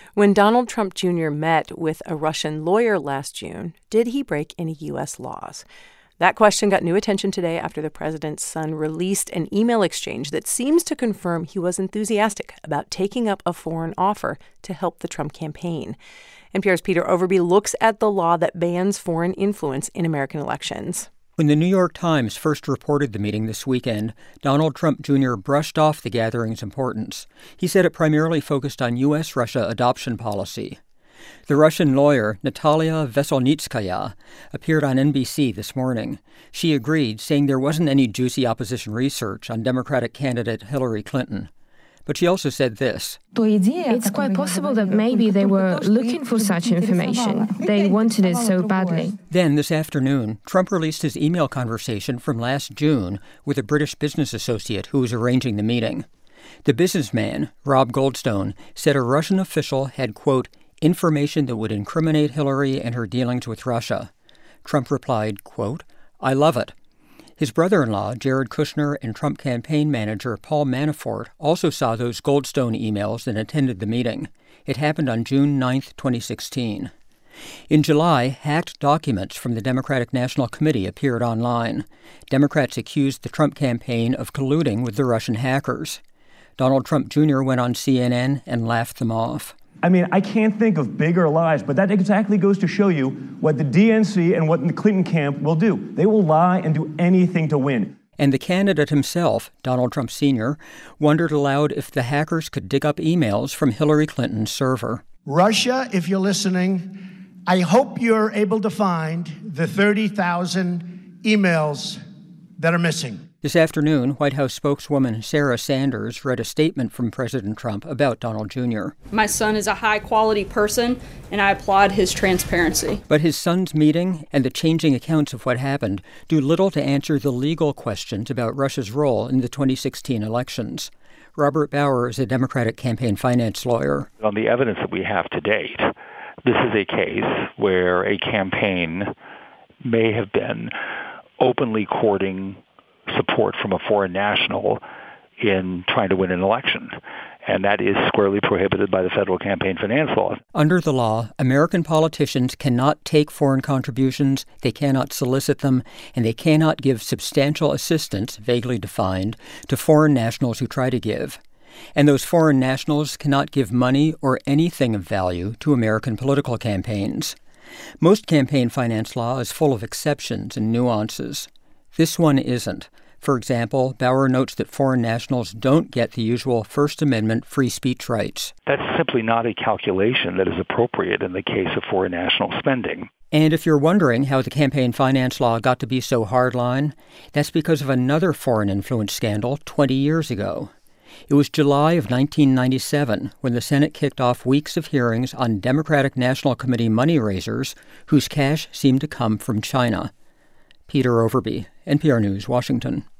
When Donald Trump Jr. met with a Russian lawyer last June, did he break any U.S. laws? That question got new attention today after the president's son released an email exchange that seems to confirm he was enthusiastic about taking up a foreign offer to help the Trump campaign. NPR's Peter Overby looks at the law that bans foreign influence in American elections. When the New York Times first reported the meeting this weekend, Donald Trump Jr. brushed off the gathering's importance. He said it primarily focused on U.S.-Russia adoption policy. The Russian lawyer, Natalia Veselnitskaya, appeared on NBC this morning. She agreed, saying there wasn't any juicy opposition research on Democratic candidate Hillary Clinton. But she also said this. It's quite possible that maybe they were looking for such information. They wanted it so badly. Then, this afternoon, Trump released his email conversation from last June with a British business associate who was arranging the meeting. The businessman, Rob Goldstone, said a Russian official had, quote, information that would incriminate Hillary and her dealings with Russia. Trump replied, quote, I love it. His brother-in-law, Jared Kushner, and Trump campaign manager Paul Manafort also saw those Goldstone emails and attended the meeting. It happened on June 9, 2016. In July, hacked documents from the Democratic National Committee appeared online. Democrats accused the Trump campaign of colluding with the Russian hackers. Donald Trump Jr. went on CNN and laughed them off. I mean, I can't think of bigger lies, but that exactly goes to show you what the DNC and what the Clinton camp will do. They will lie and do anything to win. And the candidate himself, Donald Trump Sr., wondered aloud if the hackers could dig up emails from Hillary Clinton's server. Russia, if you're listening, I hope you're able to find the 30,000 emails that are missing. This afternoon, White House spokeswoman Sarah Sanders read a statement from President Trump about Donald Jr. My son is a high-quality person, and I applaud his transparency. But his son's meeting and the changing accounts of what happened do little to answer the legal questions about Russia's role in the 2016 elections. Robert Bauer is a Democratic campaign finance lawyer. On the evidence that we have to date, this is a case where a campaign may have been openly courting support from a foreign national in trying to win an election. And that is squarely prohibited by the federal campaign finance law. Under the law, American politicians cannot take foreign contributions, they cannot solicit them, and they cannot give substantial assistance, vaguely defined, to foreign nationals who try to give. And those foreign nationals cannot give money or anything of value to American political campaigns. Most campaign finance law is full of exceptions and nuances. This one isn't. For example, Bauer notes that foreign nationals don't get the usual First Amendment free speech rights. That's simply not a calculation that is appropriate in the case of foreign national spending. And if you're wondering how the campaign finance law got to be so hardline, that's because of another foreign influence scandal 20 years ago. It was July of 1997 when the Senate kicked off weeks of hearings on Democratic National Committee money raisers whose cash seemed to come from China. Peter Overby, NPR News, Washington.